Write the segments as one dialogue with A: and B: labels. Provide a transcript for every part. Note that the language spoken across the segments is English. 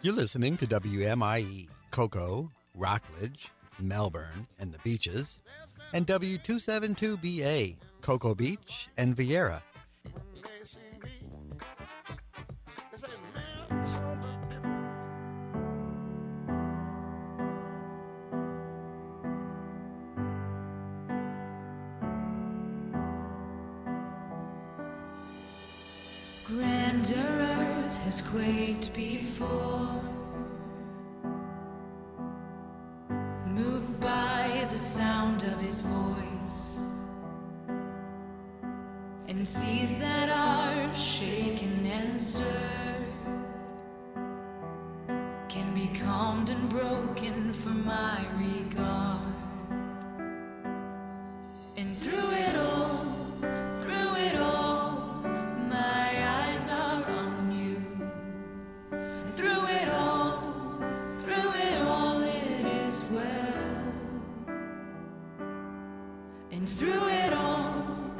A: You're listening to WMIE, Cocoa, Rockledge, Melbourne, and the Beaches, and W272BA, Cocoa Beach and Vieira.
B: Grander earth has quaked before, moved by the sound of his voice, and seas that are shaken and stirred can be calmed and broken for my regard. And through it all, my eyes are on you. Through it all, it is well. And through it all,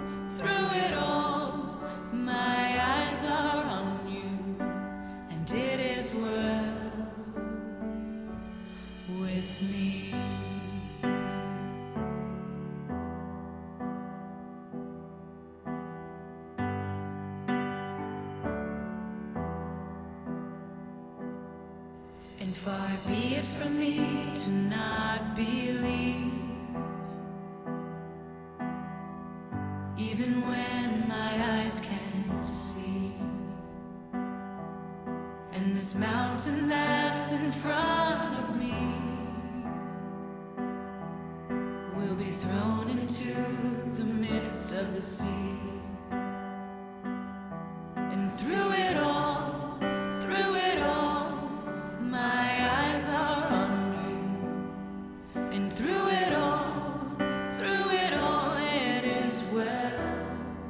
B: my eyes are on you, and it is well with me. And far be it from me to not believe, even when my eyes can't see. And this mountain that's in front of me will be thrown into the midst of the sea. And through it all, my eyes are on you. And through it all, it is well.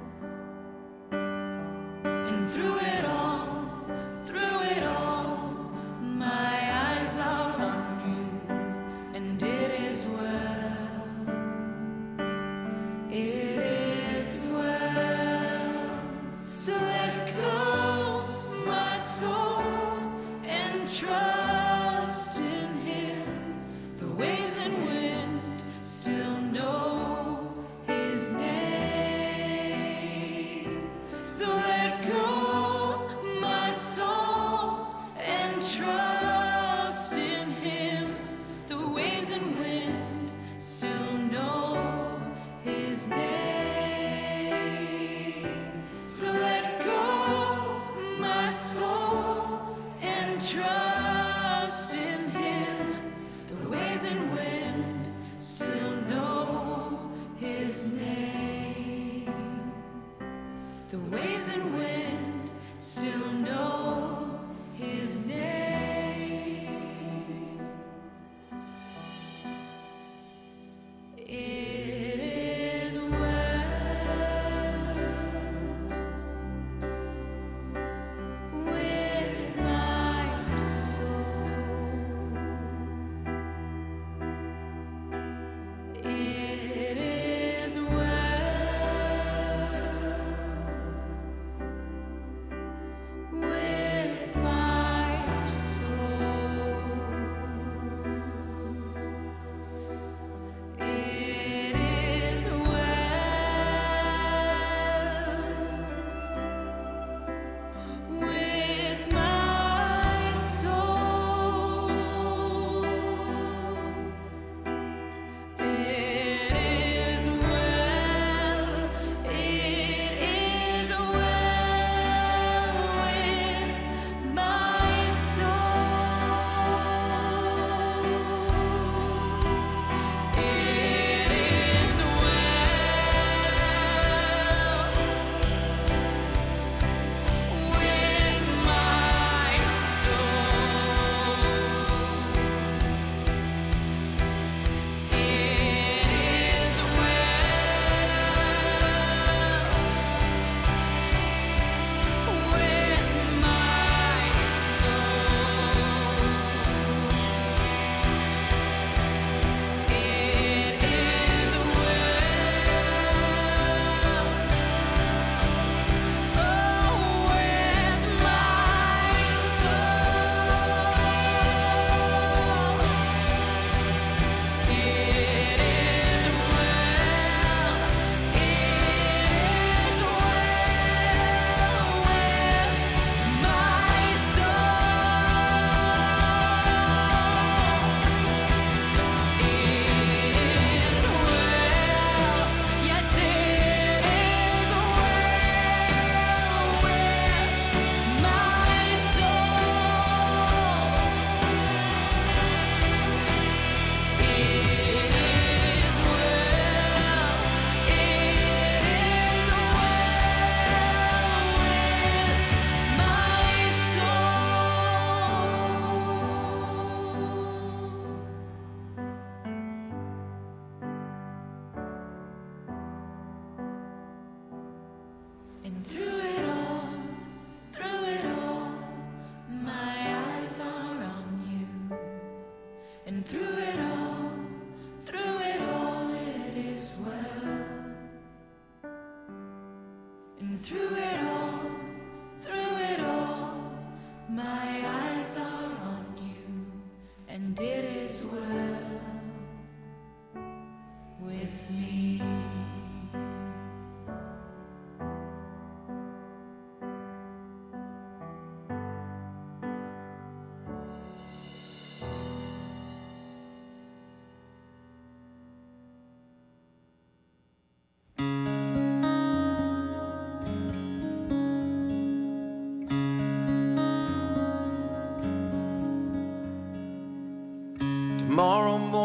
B: And through it all, my eyes are on you, and it is well. It is well. So let go, my soul, and trust in him. The waves and wind still know his name. So let go,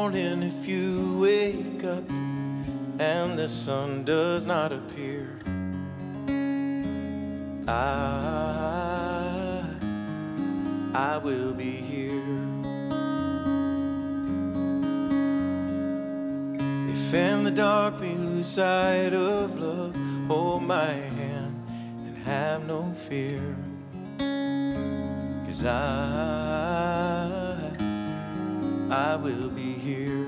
C: morning if you wake up and the sun does not appear, I will be here. If in the dark we lose sight of love, hold my hand and have no fear, 'cause I will be here.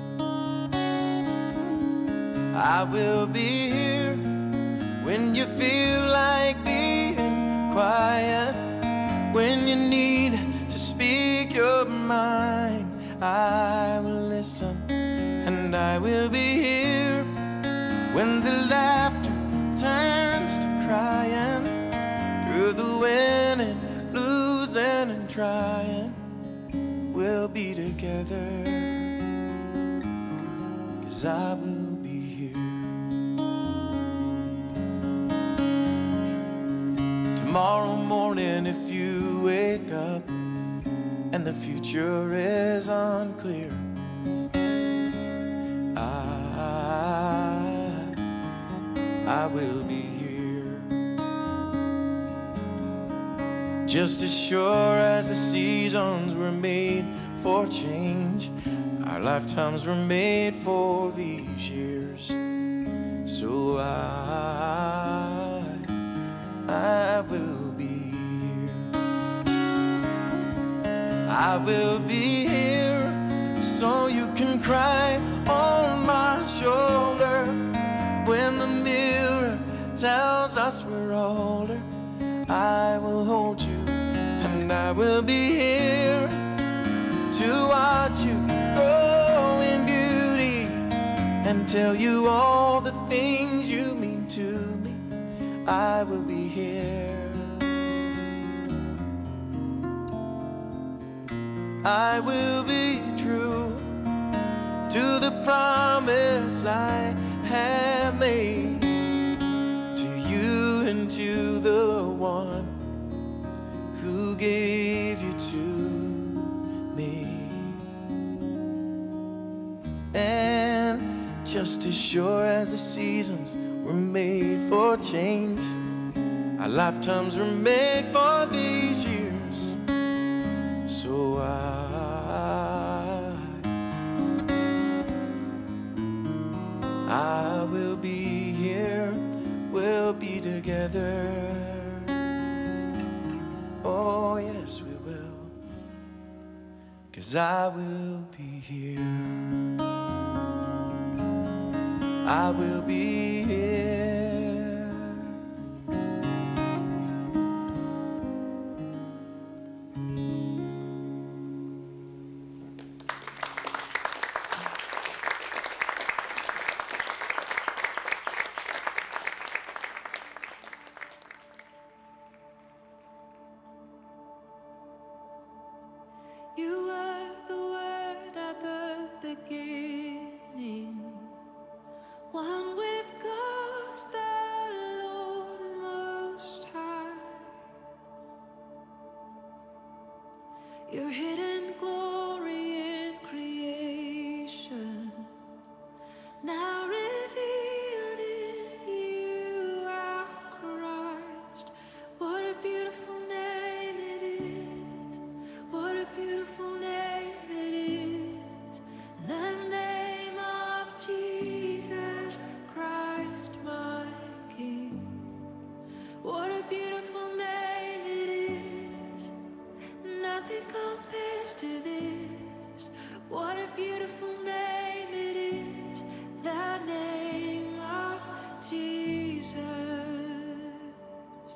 C: I will be here when you feel like being quiet, when you need to speak your mind. I will listen, and I will be here when the laughter turns to crying, through the winning, losing and trying. We'll be together, 'cause I will be here. Tomorrow morning if you wake up and the future is unclear, I will be here. Just as sure as the seasons were made for change, our lifetimes were made for these years. So I will be here. I will be here so you can cry on my shoulder when the mirror tells us we're older. I will hold you, and I will be here to watch you grow in beauty and tell you all the things you mean to me. I will be here. I will be true to the promise I have made to you and to the one who gave you to me. And just as sure as the seasons were made for change, our lifetimes were made for these years. So I will be here, we'll be together. Oh yes we will, 'cause I will be here. I will be here.
B: You were the word at the beginning, one with God the Lord Most High. Your hidden glory in creation, now revealed in you, our Christ. What a beautiful name it is. What a beautiful name it is. The name of Jesus Christ, my King. What a beautiful name it is. Nothing compares to this. What a beautiful name it is. The name of Jesus.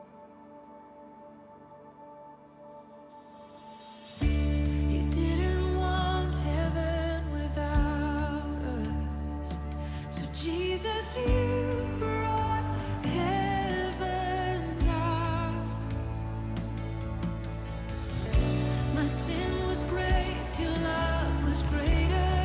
B: You didn't want heaven without us. So Jesus, you brought heaven down. My sin was great, your love was greater.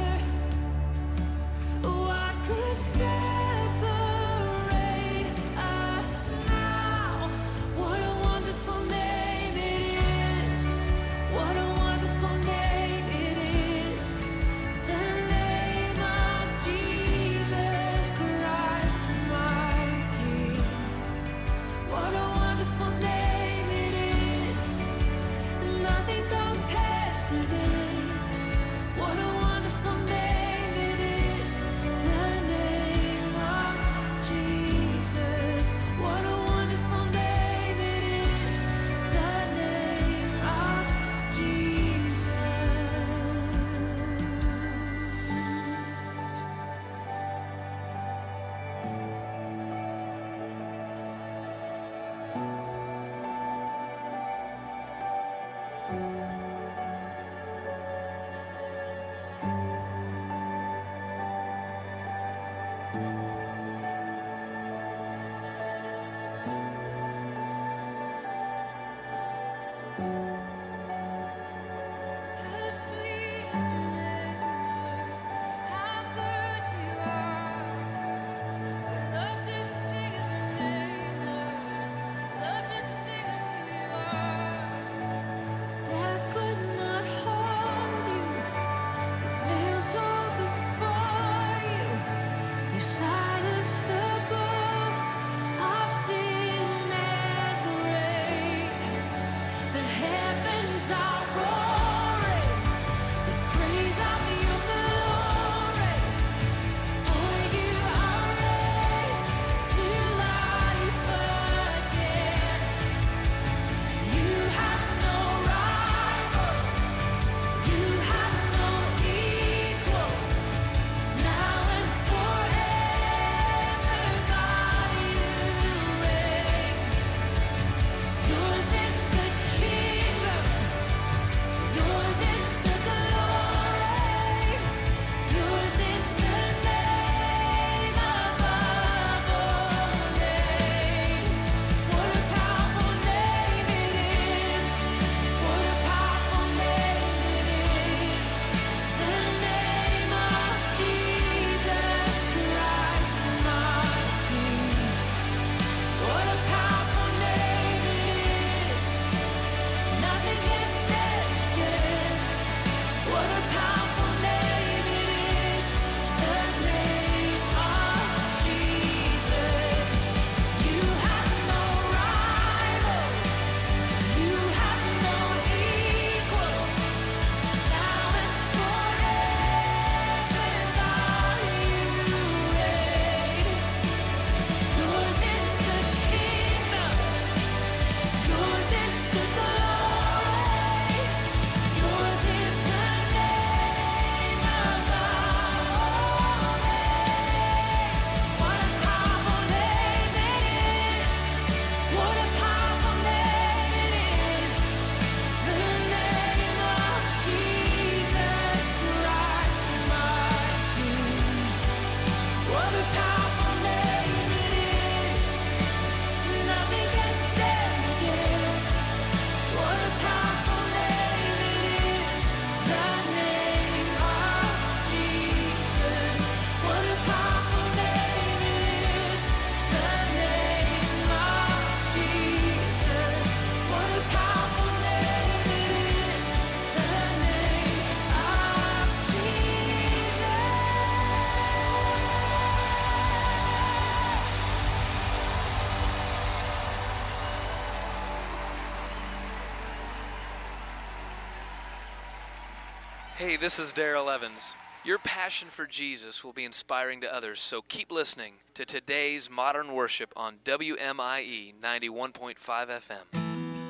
D: Hey, this is Daryl Evans. Your passion for Jesus will be inspiring to others, so keep listening to today's Modern Worship on WMIE 91.5 FM.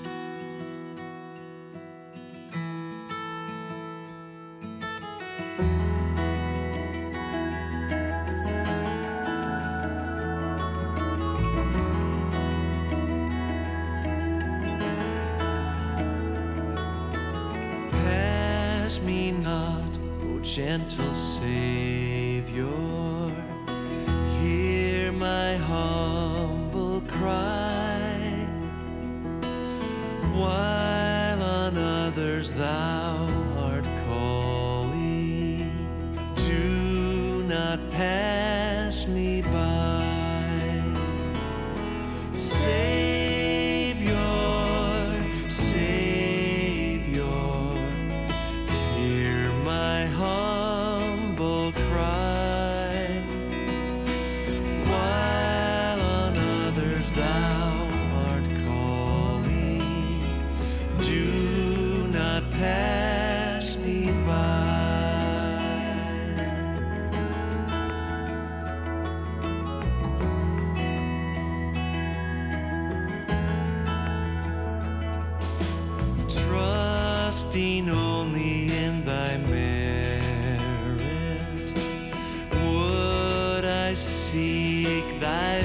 C: Pass me not, O gentle Savior, hear my humble cry, while on others thou art calling, do not pass me by. Savior, Savior, hear my humble cry, while on others thou art calling, do not pass me by. Trusting only in thy merit, would I seek thy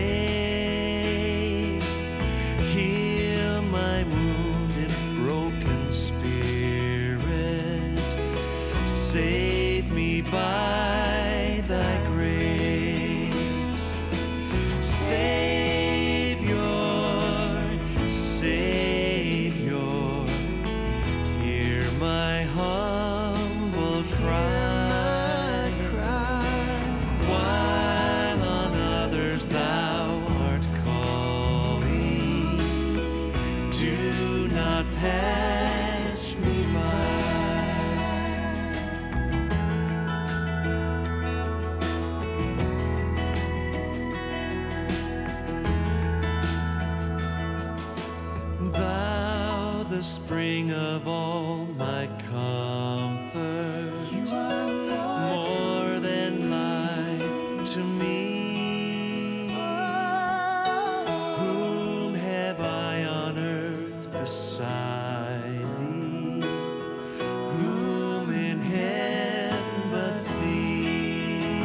C: face, heal my wounded, broken spirit, save me by thy grace. Savior, Savior, hear my humble cry, while on others thou art calling, do not pass me by. Thou, the spring of all my comfort, you are more than life to me. Whom have I on earth beside thee? Whom in heaven but thee?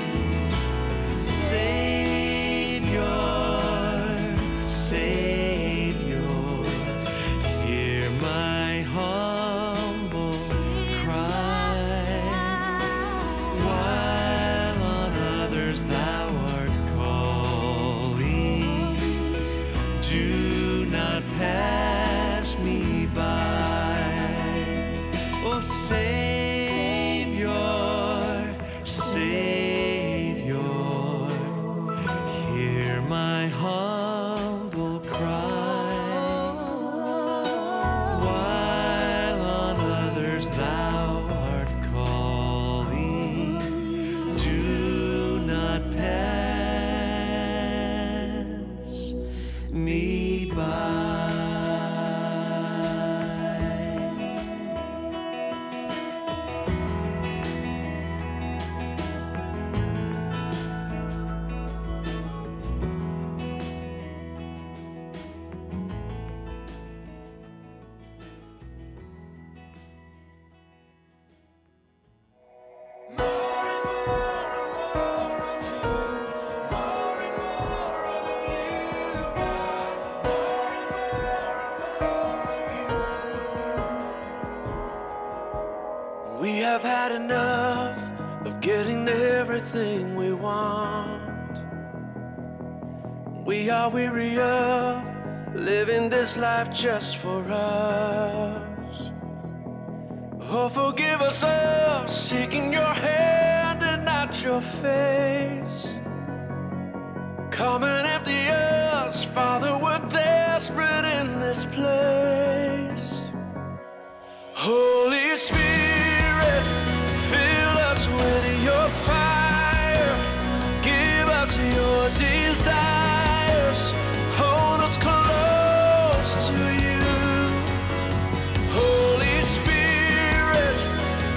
C: Savior, Savior, hear my humble cry, while on others thou art calling, do not pass me by. Oh, Savior, Savior, hear my humble cry, while on others thou art calling, do not pass me by. We have had enough of getting everything we want. We are weary of living this life just for us. Oh, forgive us of seeking your hand and not your face. Come and empty us, Father, we're desperate in this place. Holy Spirit, fill us with your fire. Give us your desires. Hold us close to you. Holy Spirit,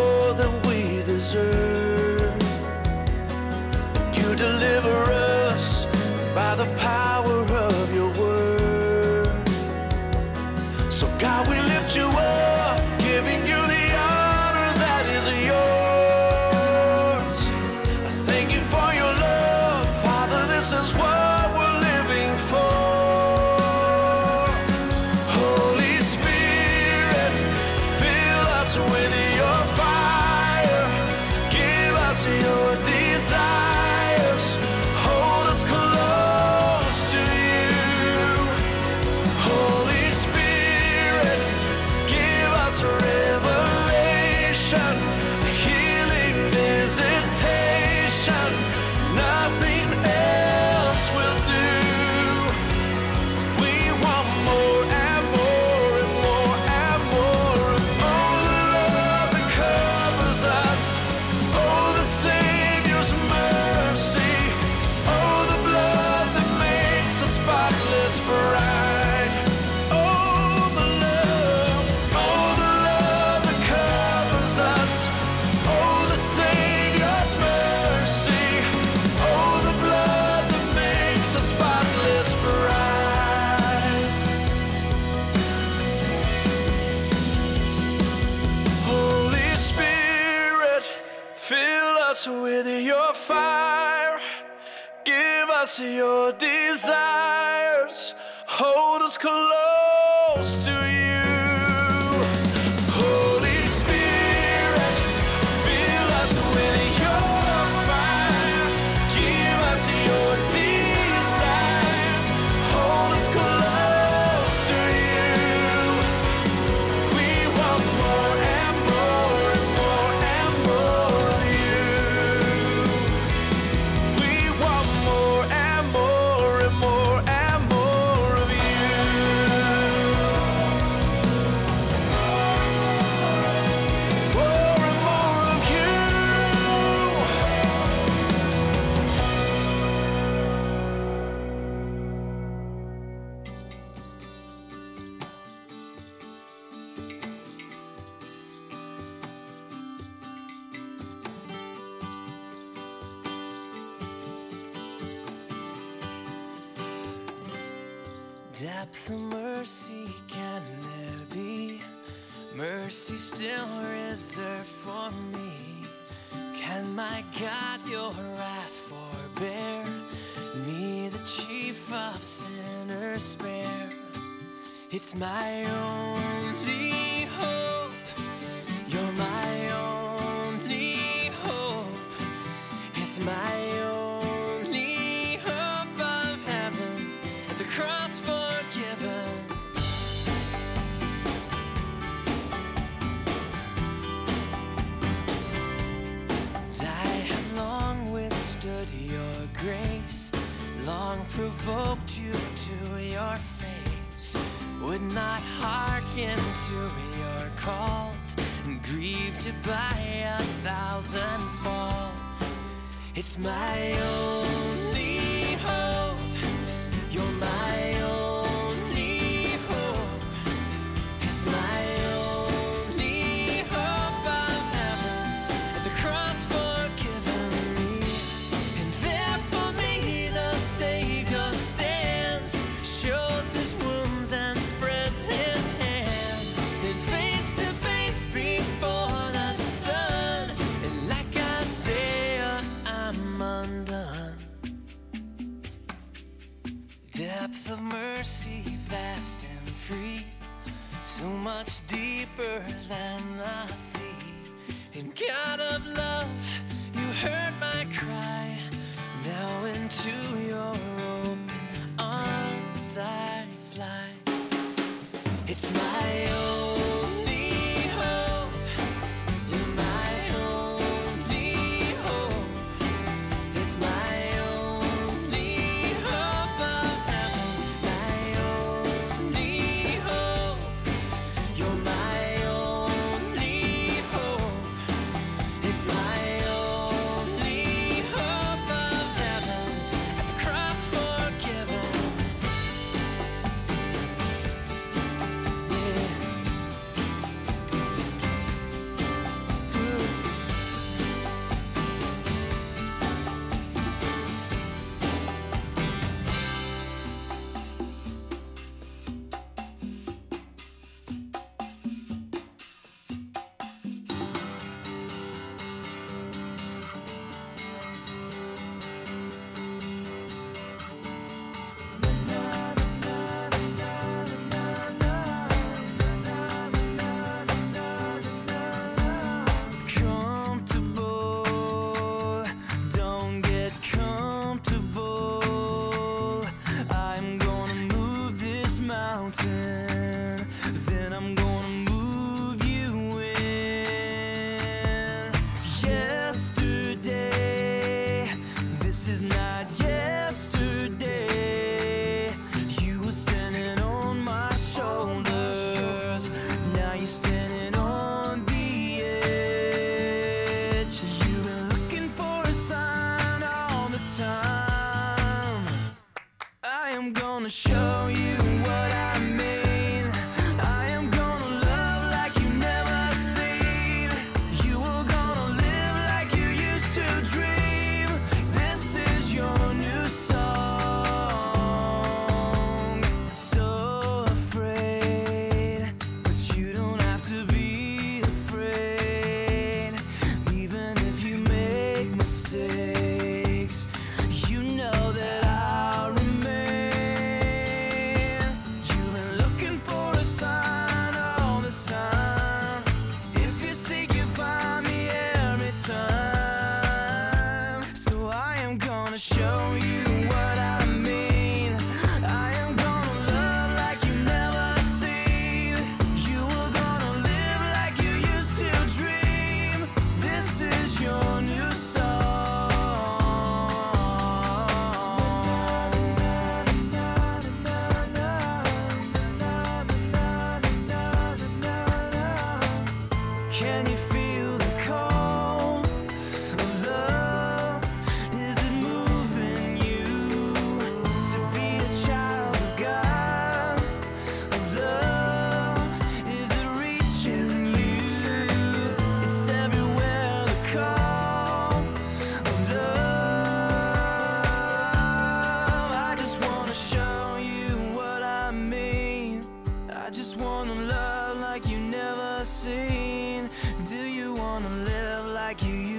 C: more than we deserve. You deliver us by the power of your word. So God, we lift you up, giving you the honor that is yours. I thank you for your love, Father, this is what we're living for. Holy Spirit, fill us with your fire, give us your desires, hold us close to you. Holy Spirit, give us revelation, healing visitation, nothing else will do. We want more and more and more and more. Oh, the love that covers us. Oh, the Savior's mercy. Oh, the blood that makes us spotless bride. Oh, the love that covers us. Oh, the Savior's mercy. Oh, the blood that makes us spotless bride. Holy Spirit, fill us with your fire, give us your desires, hold us close to you. Holy Spirit, fill us with your fire, give us your desires, hold us close to you. We want more and more and more and more of you. We want more and more and more and more of you. More and more of you. Depth of mercy can there be? Mercy still reserved for me. Can my God your wrath forbear? Me, the chief of sinners, spare. It's my only hope. You're my only hope. It's my only hope of heaven. At the cross forgiven. I have long withstood your grace, long provoked you to your face, would not hearken to your calls, and grieved by 1,000 falls. It's my only hope. You're my only hope. It's my only hope of heaven. At the cross forgiven me. And there for me the Savior stands, shows his wounds and spreads his hands. And face to face before the sun, and like Isaiah, I'm undone.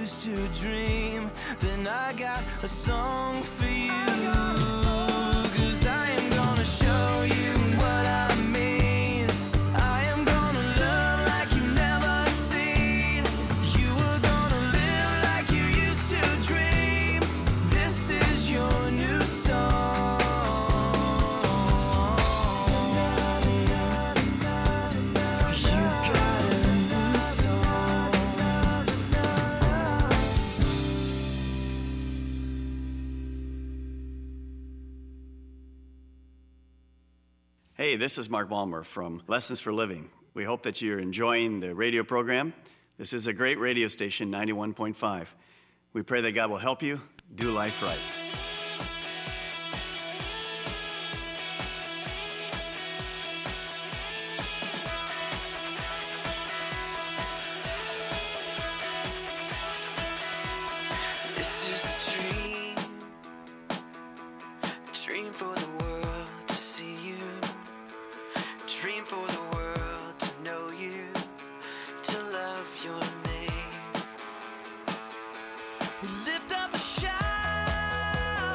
C: used to dream, then I got a song for you. 'Cause I am gonna show you what I mean. I am gonna love like you never seen. You are gonna live like you used to dream. This is your new song. You got a new song.
E: Hey, this is Mark Balmer from Lessons for Living. We hope that you're enjoying the radio program. This is a great radio station, 91.5. We pray that God will help you do life right.
C: This is a dream for the world to see you, dream for the world to know you, to love your name. We lift up a shout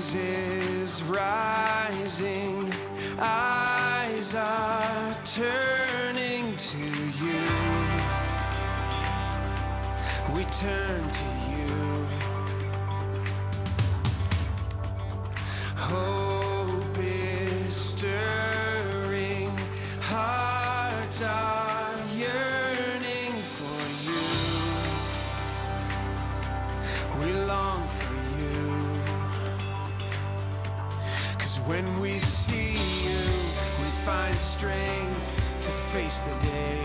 C: praises rising, eyes are turning to you. We turn to you. Hope is stirring, hearts are yearning for you. We long for you. 'Cause when we see you, we find strength to face the day.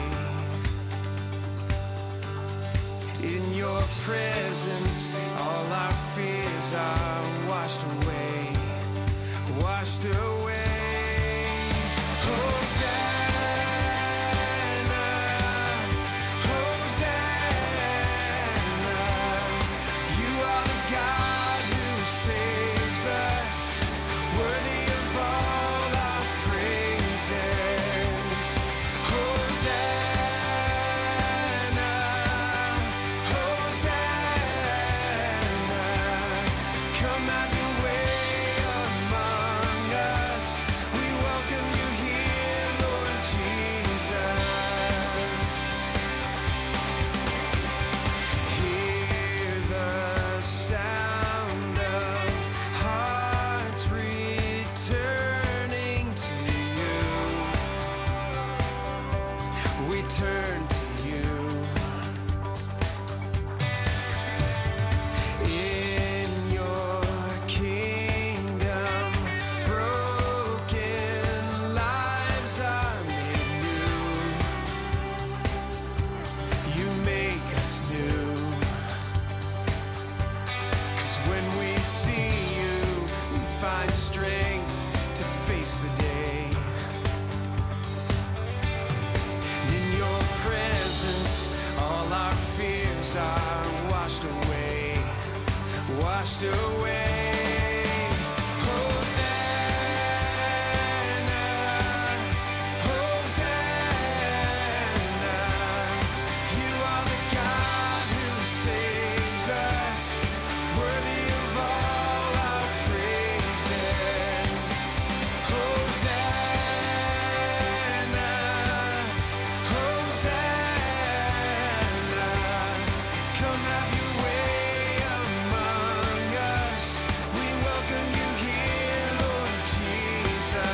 C: In your presence, all our fears are washed away, washed away. Hosanna, Hosanna, you are the God who saves us, worthy of all our praises. Hosanna, Hosanna, come have your way among us. We welcome you here, Lord Jesus. Hear the sound of hearts returning to you. We turn to you. In your kingdom, broken lives are made new. You make us new. 'Cause when we see you, we find strength to face the day. In your presence, all our fears are washed away, washed away. Hosanna, Hosanna, you are the God who saves us, worthy of all our praises. Hosanna, Hosanna, come have your way among us. We welcome you here, Lord Jesus.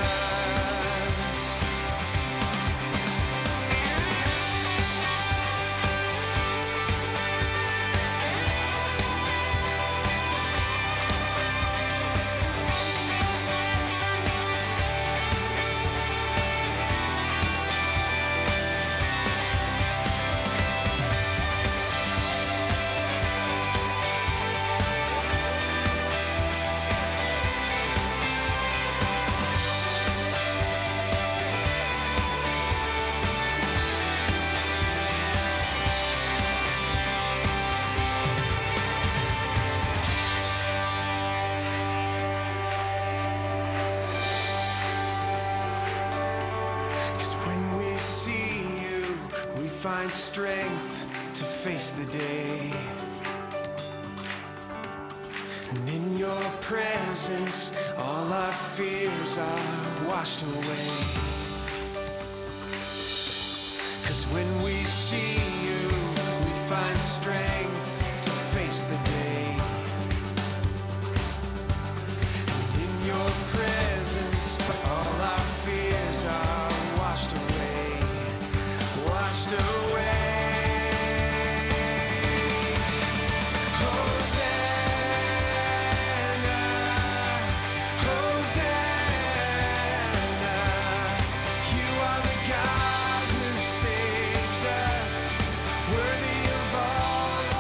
C: Cause when we see you, we find strength to face the day. And in your presence, all our fears are washed away. 'Cause when we see you, we find strength to face the day. In your presence, all our fears are washed away, washed away. Hosanna, Hosanna, you are the God who saves us, worthy of all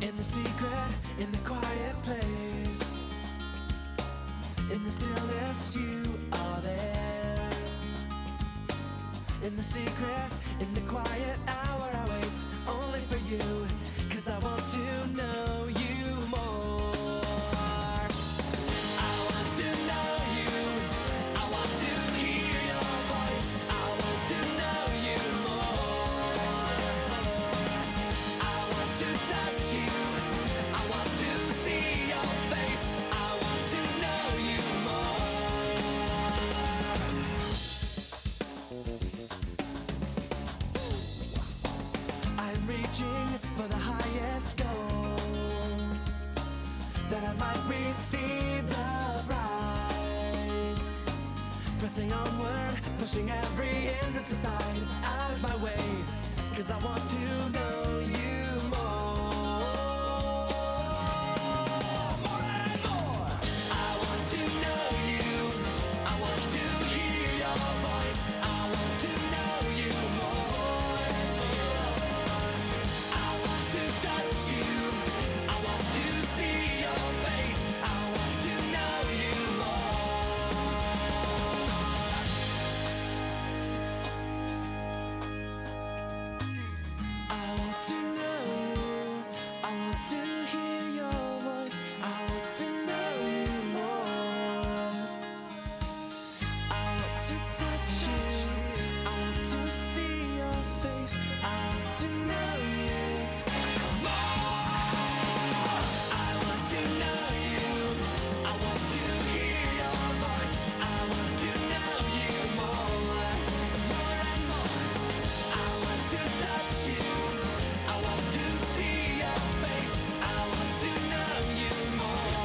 C: In the secret, in the quiet place, in the stillness, you are there. In the secret, in the quiet hour, I wait only for you, 'cause I want to know you more. I want to know you, I want to hear your voice, I want to know you more. I want to touch you, I want to see your face, I want to know you more. I'm reaching for the highest goal, that I might receive the prize. Pressing onward, pushing every hindrance aside, out of my way, 'cause I want to know you more. More and more. I want to know you, I want to hear your voice, I want to know you more. I want to touch you, I want to see your face, I want to know you more. I want to know you, I want to hear your voice, I want to know you more. I want to touch you, I want to see your face, I want to know you more. I want to know you, I want to hear your voice, I want to know you more. More and more. I want to touch you, I want to see your face, I want to know you more.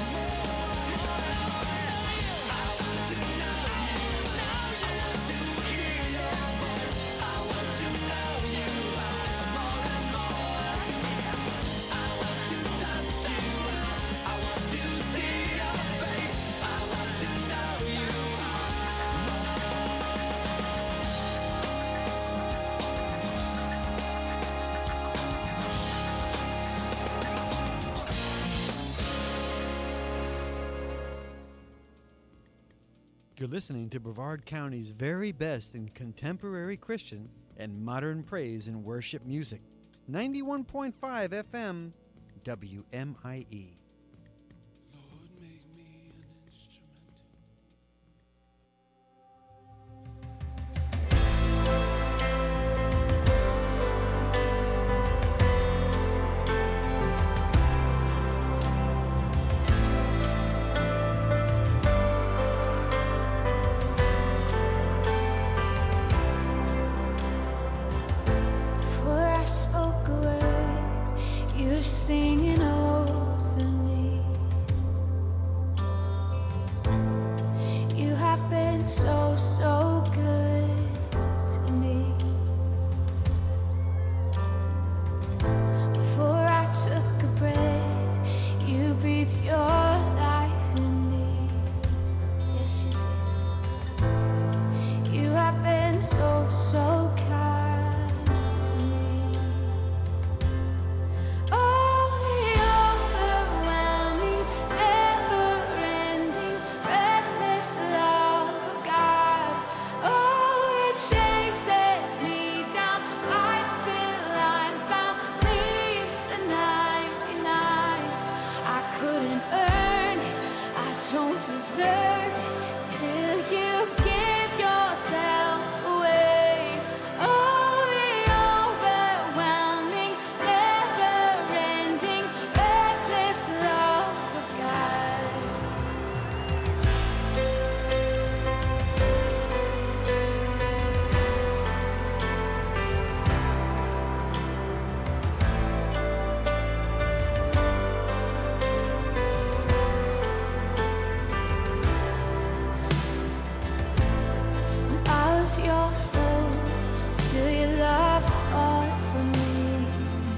C: I want to know you, I want to hear your voice, I want to know you more and more. I want to touch you, I want to see your face, I want to know you
A: You're listening to Brevard County's very best in contemporary Christian and modern praise and worship music. 91.5 FM, WMIE.
C: Lord, make me an instrument.
B: Before I spoke a word, you were singing over me. You have been so, so good to me. Before I took a breath, you breathed your life in me. Yes, you did. You have been so, so kind to me. Oh, the overwhelming, never-ending, reckless love of God. Oh, it chases me down, fights till I'm found, leaves the 99. I couldn't earn it, I don't deserve it, still you give yourself away. Oh, the overwhelming, never-ending, reckless love of God. When I was your foe, still your love fought for me.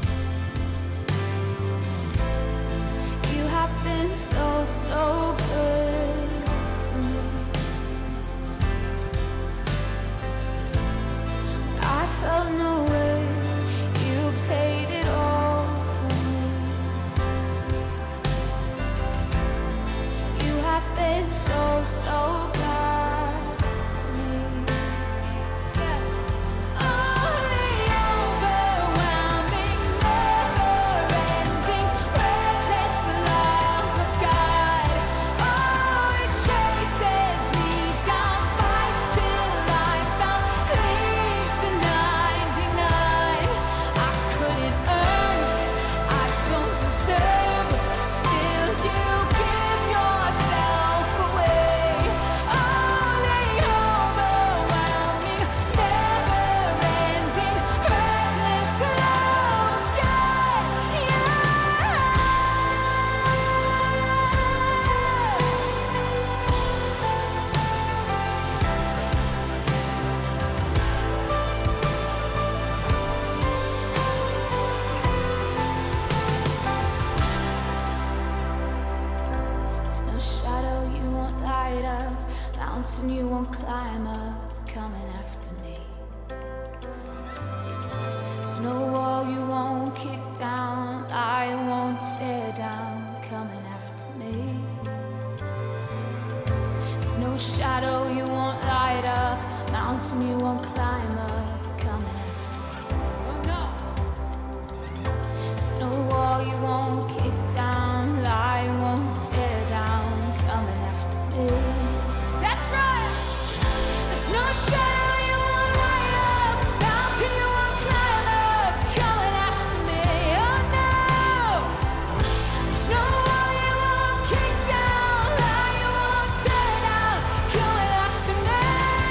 B: You have been so, so good to me. When I felt no worth, you paid it all for me. Mountain you won't climb up, coming after me. Snow wall you won't kick down, I won't tear down, coming after me. Snow shadow you won't light up, mountain you won't climb up, coming after me. Oh no! Snow wall you won't kick down, I won't tear down, coming after me. That's right! There's no shadow you won't light up, mountain you won't climb up, coming after me. Oh no! There's no wall you won't kick down, lie you won't tear down, coming after me.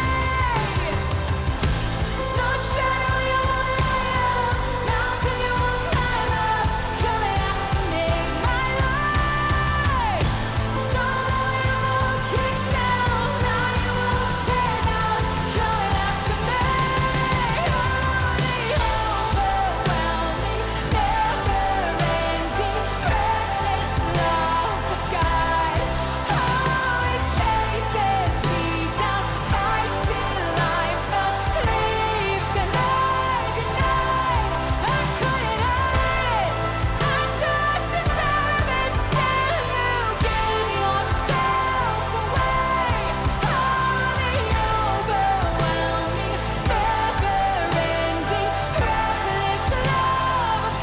B: There's no shadow you won't light up, mountain you won't climb up, coming after me. My life. There's no wall you won't kick down, lie you won't tear down, coming after me. Holy, overwhelming, never-ending, reckless love of God. Oh, it chases me down, fights till I'm found, leaves the 99. I couldn't hide it, I don't deserve it, still you gave yourself away. Holy, overwhelming, never-ending, reckless love of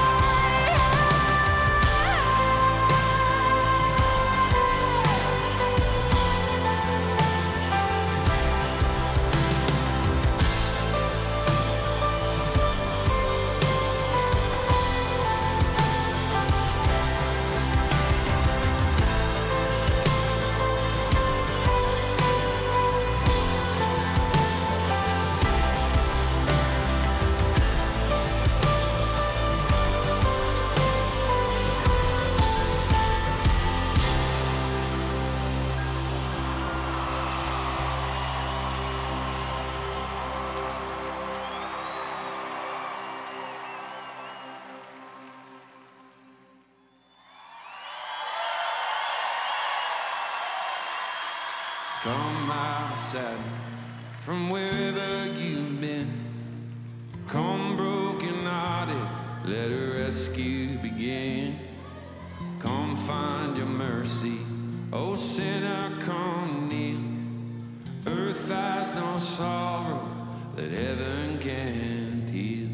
F: Come out of sadness from wherever you've been. Come broken hearted, let a rescue begin. Come find your mercy, oh sinner, come kneel. Earth has no sorrow that heaven can't heal.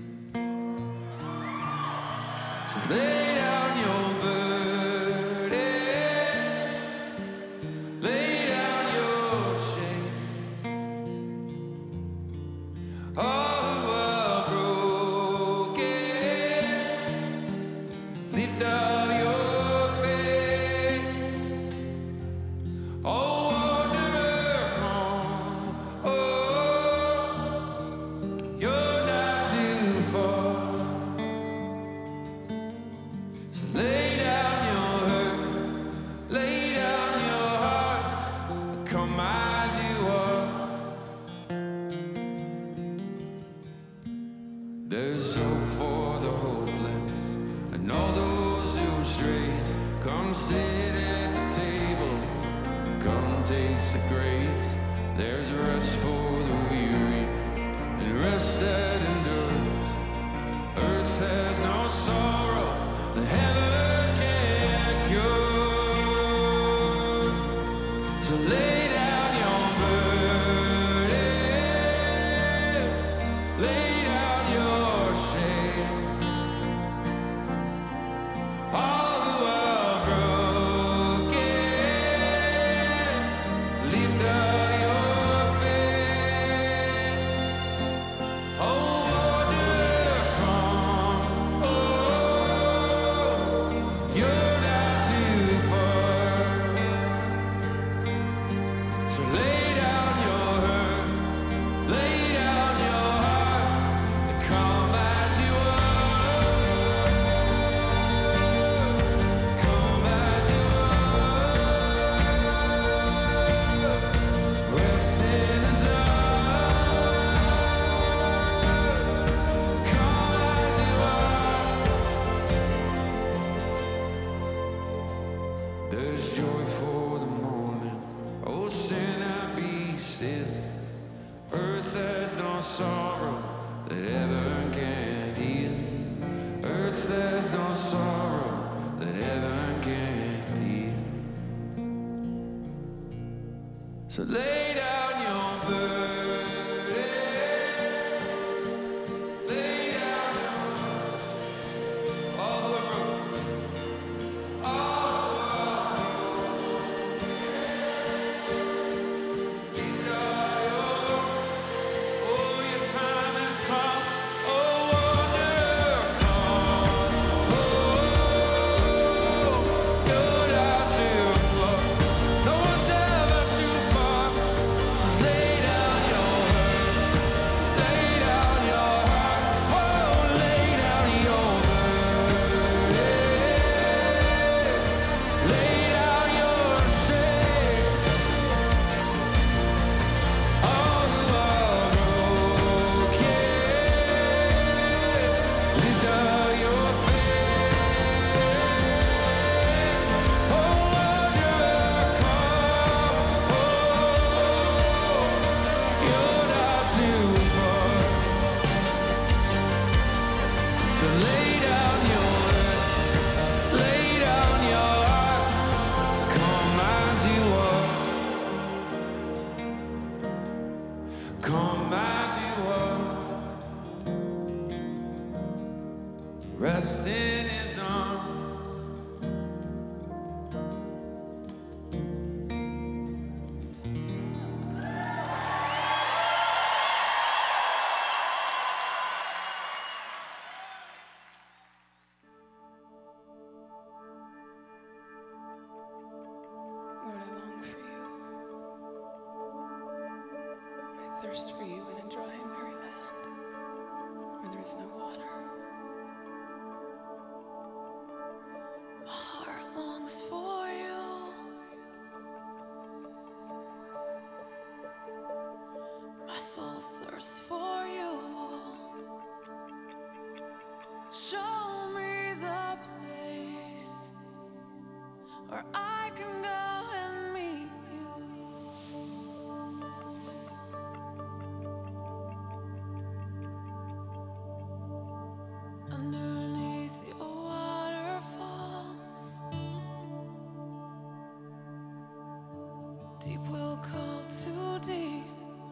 F: So lay down your burden, lay down your shame. All who are broken, lift up your face. Oh, wanderer, come. Oh, you're not too far. So lay down your hurt, lay down your heart, come as you are. There's hope for the hopeless and all those who stray. Come sit at the table, come taste the grapes. There's rest for the weary and rest that endures. Earth has no sorrow that heaven can't cure. So lay down your burdens, lay down your shame. All who are broken, lift up your face. Oh, wanderer, come. Oh, you're not too far. So lay down your hurt, lay down your heart, and come as you are. Come as you are. Rest in His arms. Come as you are. There's joy for the morning, oh sinner, says no sorrow that heaven can't heal. Earth says no sorrow that heaven can't heal. So lay down your burden, lay down your burden. All the road, all the road. Oh, your time has come. Oh, wonder, come. Oh, you're not too far. No one's ever too far. So lay down your hurt, lay down your heart. Oh, lay down your burden, lay down your shame. All who are broken, lift up your faith. Oh, wanderer, come. Oh, you're not too far. So lay down your head, lay down your heart. Come as you are. Come as you are. Rest in his arms.
G: Lord, I long for you. I thirst for you in a dry and weary land where there is no water. My heart longs for you. My soul thirsts for you. Show me the place where I can go and meet you. Underneath your waterfalls, deep will call to deep.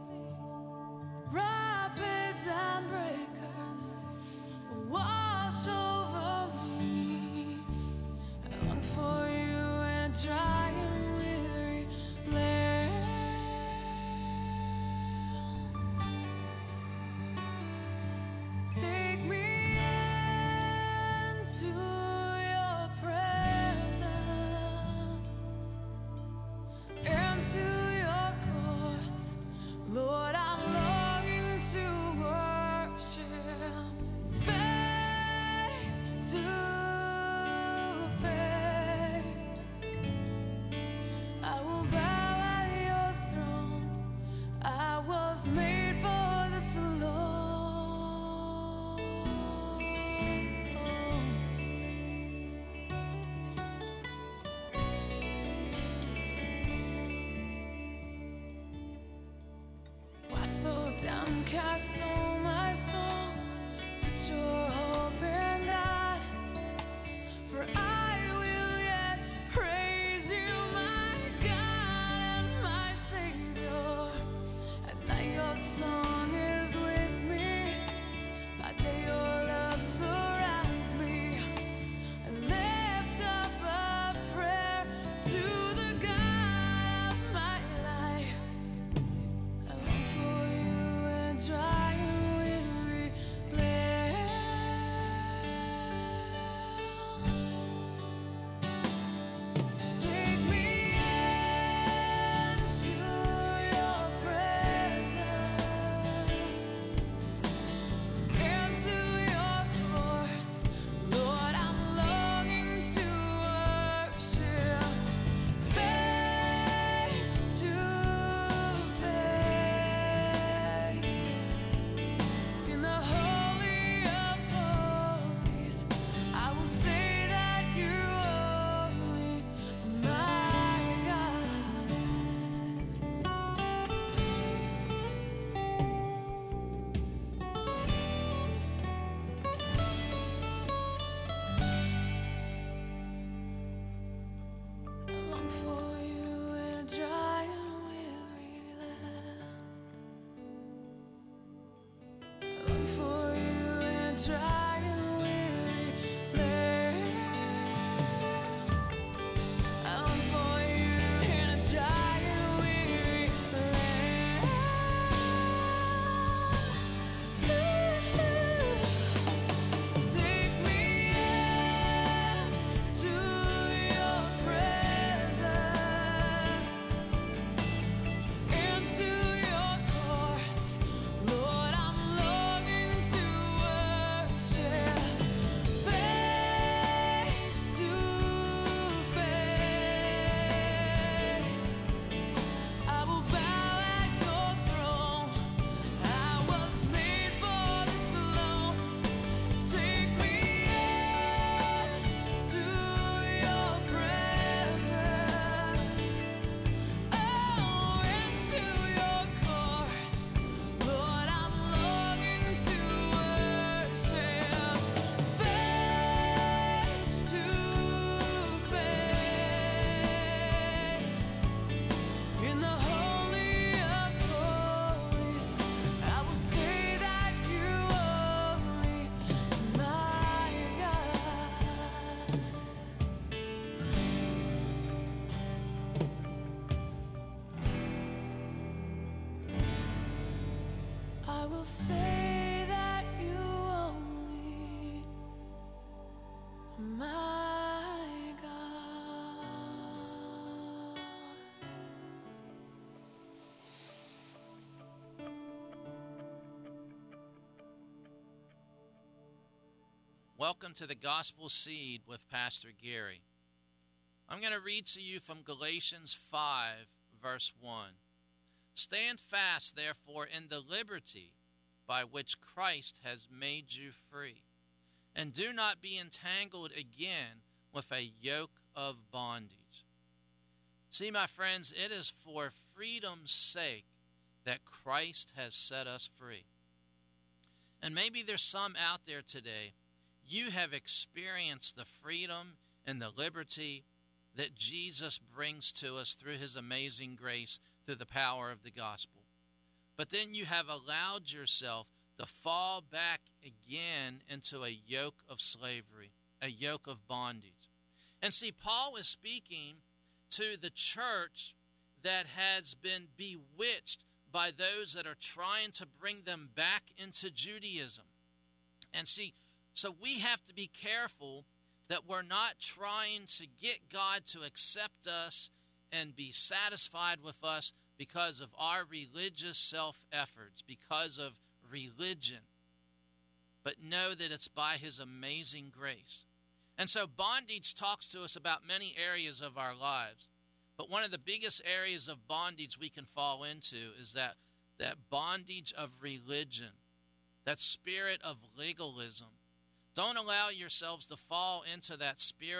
G: Rapids and breakers wash over me. I long for you in a dry and weary land. Take me into your presence, into your courts. Lord, I'm longing to worship face to face. I will bow at your throne. I was made for this alone. Why so downcast, oh my soul? Put your hope in God, for I will yet praise you, my God and my Savior. At night your song is with me, by day your love surrounds me. I lift up a prayer to the God of my life. I long for you in dry will say that you only are my God.
H: Welcome to the Gospel Seed with Pastor Gary. I'm going to read to you from Galatians 5, verse 1. Stand fast, therefore, in the liberty by which Christ has made you free, and do not be entangled again with a yoke of bondage. See, my friends, it is for freedom's sake that Christ has set us free. And maybe there's some out there today, you have experienced the freedom and the liberty that Jesus brings to us through his amazing grace, through the power of the gospel. But then you have allowed yourself to fall back again into a yoke of slavery, a yoke of bondage. And see, Paul is speaking to the church that has been bewitched by those that are trying to bring them back into Judaism. And see, so we have to be careful that we're not trying to get God to accept us and be satisfied with us because of our religious self-efforts, because of religion. But know that it's by his amazing grace. And so bondage talks to us about many areas of our lives. But one of the biggest areas of bondage we can fall into is that bondage of religion, that spirit of legalism. Don't allow yourselves to fall into that spirit